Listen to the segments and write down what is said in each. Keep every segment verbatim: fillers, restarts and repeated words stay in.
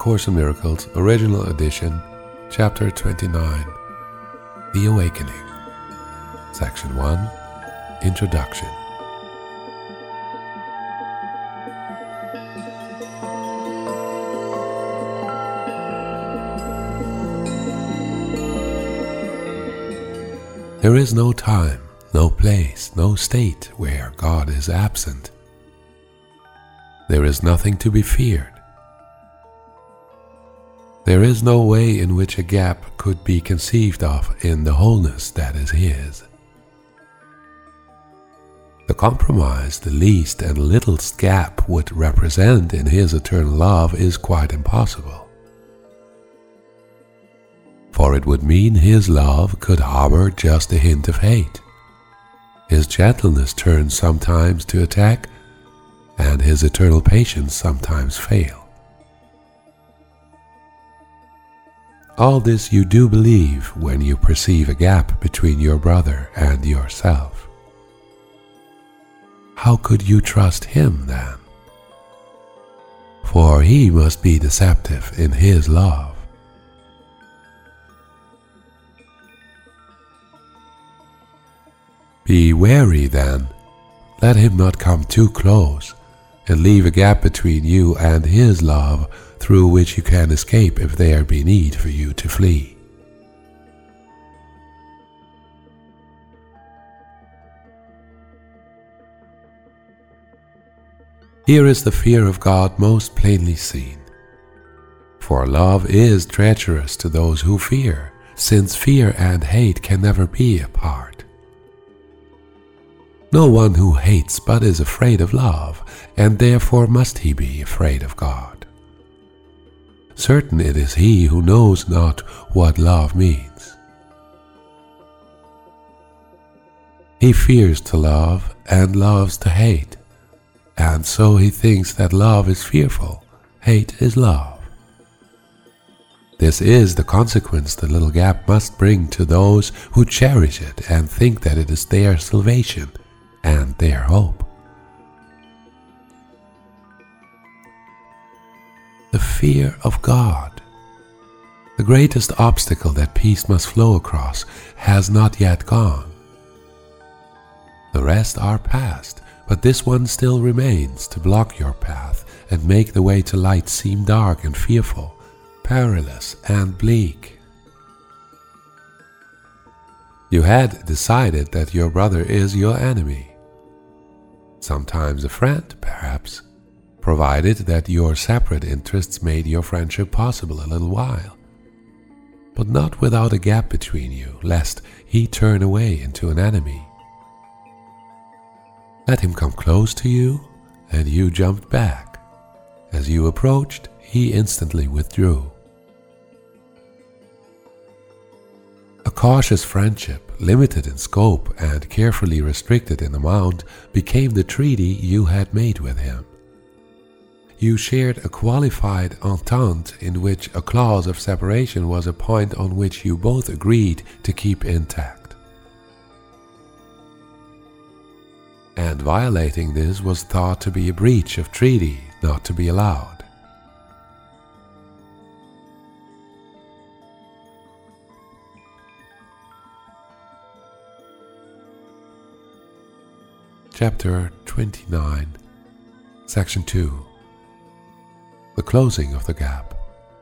Course in Miracles, Original Edition, Chapter twenty-nine, The Awakening, Section one, Introduction. There is no time, no place, no state where God is absent. There is nothing to be feared. There is no way in which a gap could be conceived of in the wholeness that is His. The compromise the least and littlest gap would represent in His eternal love is quite impossible. For it would mean His love could harbor just a hint of hate. His gentleness turns sometimes to attack, and His eternal patience sometimes fail. All this you do believe when you perceive a gap between your brother and yourself. How could you trust Him then? For He must be deceptive in His love. Be wary then, let Him not come too close and leave a gap between you and His love through which you can escape if there be need for you to flee. Here is the fear of God most plainly seen. For love is treacherous to those who fear, since fear and hate can never be apart. No one who hates but is afraid of love, and therefore must he be afraid of God. Certain it is he who knows not what love means. He fears to love and loves to hate, and so he thinks that love is fearful, hate is love. This is the consequence the little gap must bring to those who cherish it and think that it is their salvation and their hope. The fear of God, the greatest obstacle that peace must flow across, has not yet gone. The rest are past, but this one still remains to block your path and make the way to light seem dark and fearful, perilous and bleak. You had decided that your brother is your enemy. Sometimes a friend, perhaps, provided that your separate interests made your friendship possible a little while, but not without a gap between you, lest he turn away into an enemy. Let him come close to you, and you jumped back. As you approached, he instantly withdrew. A cautious friendship, limited in scope and carefully restricted in amount, became the treaty you had made with him. You shared a qualified entente in which a clause of separation was a point on which you both agreed to keep intact. And violating this was thought to be a breach of treaty, not to be allowed. Chapter twenty-nine, Section two, The Closing of the Gap.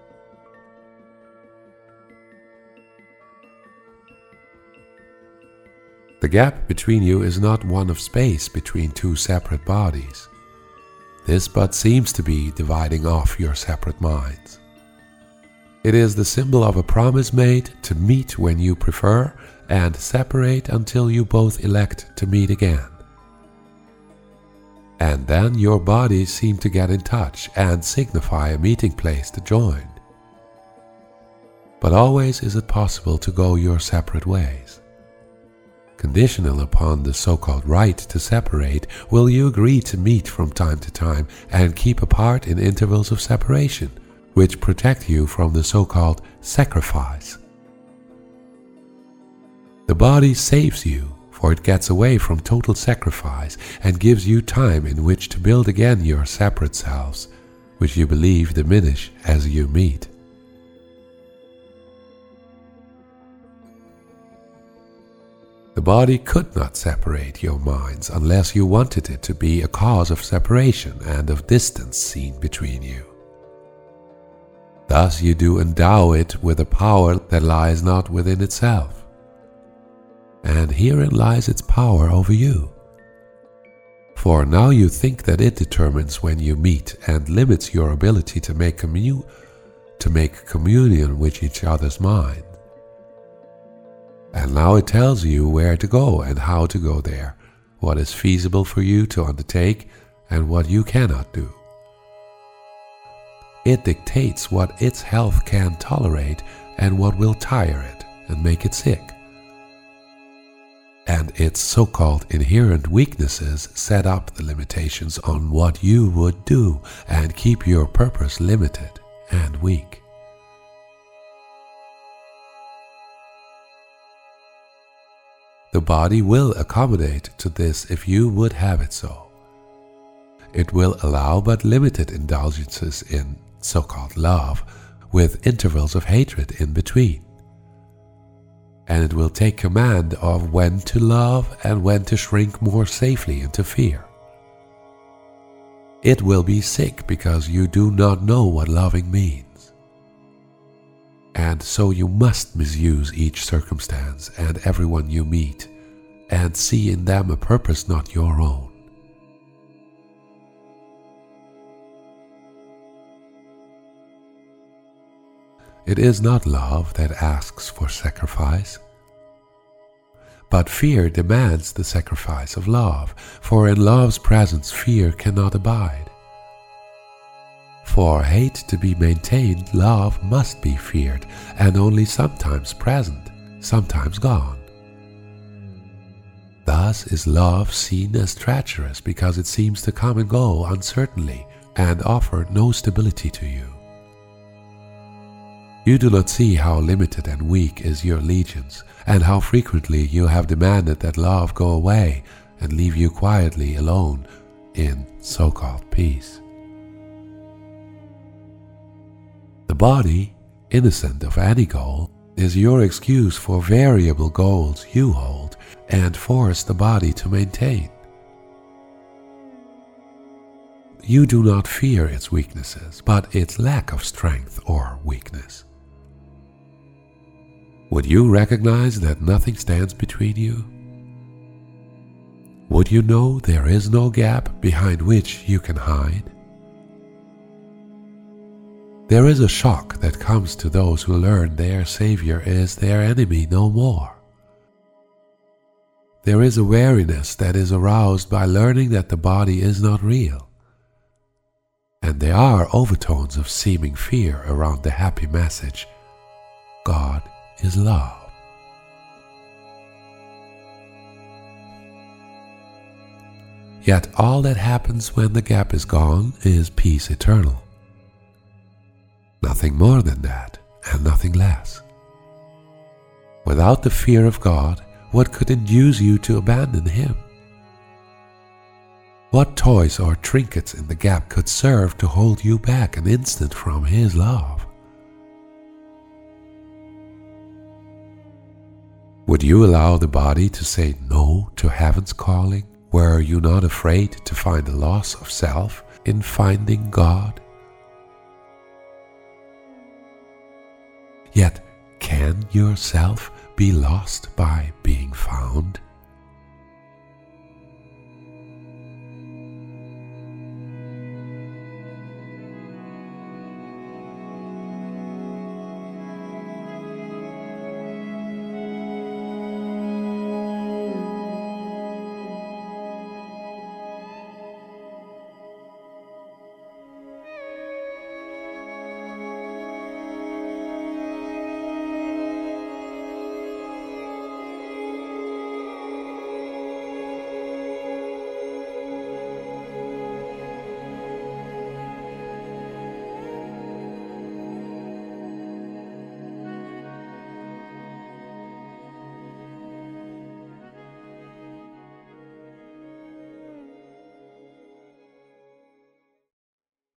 The gap between you is not one of space between two separate bodies. This but seems to be dividing off your separate minds. It is the symbol of a promise made to meet when you prefer and separate until you both elect to meet again. And then your bodies seem to get in touch and signify a meeting place to join. But always is it possible to go your separate ways. Conditional upon the so-called right to separate, will you agree to meet from time to time and keep apart in intervals of separation, which protect you from the so-called sacrifice? The body saves you, for it gets away from total sacrifice and gives you time in which to build again your separate selves, which you believe diminish as you meet. The body could not separate your minds unless you wanted it to be a cause of separation and of distance seen between you. Thus you do endow it with a power that lies not within itself. And herein lies its power over you. For now you think that it determines when you meet and limits your ability to make, commu- to make communion with each other's mind. And now it tells you where to go and how to go there, what is feasible for you to undertake and what you cannot do. It dictates what its health can tolerate and what will tire it and make it sick. And its so-called inherent weaknesses set up the limitations on what you would do and keep your purpose limited and weak. The body will accommodate to this if you would have it so. It will allow but limited indulgences in so-called love, with intervals of hatred in between. And it will take command of when to love and when to shrink more safely into fear. It will be sick because you do not know what loving means. And so you must misuse each circumstance and everyone you meet, and see in them a purpose not your own. It is not love that asks for sacrifice, but fear demands the sacrifice of love, for in love's presence fear cannot abide. For hate to be maintained, love must be feared, and only sometimes present, sometimes gone. Thus is love seen as treacherous because it seems to come and go uncertainly and offer no stability to you. You do not see how limited and weak is your allegiance, and how frequently you have demanded that love go away and leave you quietly alone in so-called peace. The body, innocent of any goal, is your excuse for variable goals you hold and force the body to maintain. You do not fear its weaknesses, but its lack of strength or weakness. Would you recognize that nothing stands between you? Would you know there is no gap behind which you can hide? There is a shock that comes to those who learn their Savior is their enemy no more. There is a weariness that is aroused by learning that the body is not real. And there are overtones of seeming fear around the happy message, God is love. Yet all that happens when the gap is gone is peace eternal. Nothing more than that, and nothing less. Without the fear of God, what could induce you to abandon Him? What toys or trinkets in the gap could serve to hold you back an instant from His love? Would you allow the body to say no to heaven's calling? Were you not afraid to find a loss of self in finding God? Yet, can yourself be lost by being found?